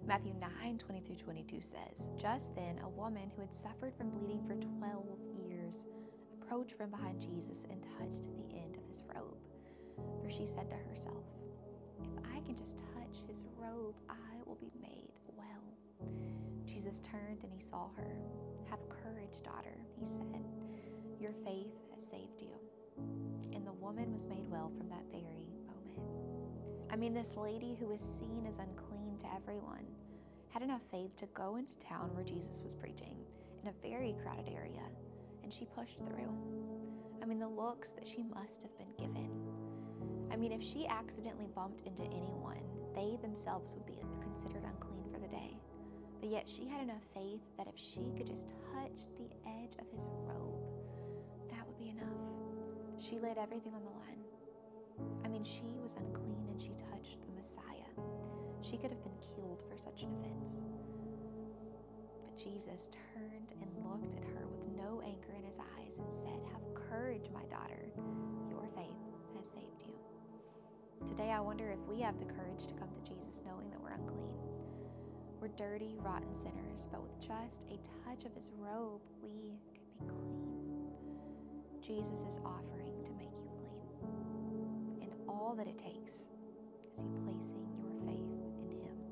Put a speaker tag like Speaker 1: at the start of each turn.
Speaker 1: Matthew 9:20-22 says, "Just then a woman who had suffered from bleeding for 12 years approached from behind Jesus and touched the end of his robe. For she said to herself, 'If I can just touch his robe, I will be made well.' Jesus turned and he saw her. 'Have courage, daughter,' he said. 'Your faith has saved you.' And the woman was made well from that very moment." This lady who was seen as unclean to everyone had enough faith to go into town where Jesus was preaching in a very crowded area, and she pushed through. The looks that she must have been given. If she accidentally bumped into anyone, they themselves would be considered unclean for the day. But yet she had enough faith that if she could just touch the edge of his robe, that would be enough. She laid everything on the line. She was unclean and she touched the Messiah. She could have been killed for such an offense. But Jesus turned and looked at her with no anger in his eyes and said, "Have courage, my daughter. Your faith has saved you." Today, I wonder if we have the courage to come to Jesus knowing that we're unclean. We're dirty, rotten sinners, but with just a touch of his robe, we can be clean. Jesus is offering to make you clean. And all that it takes is you placing your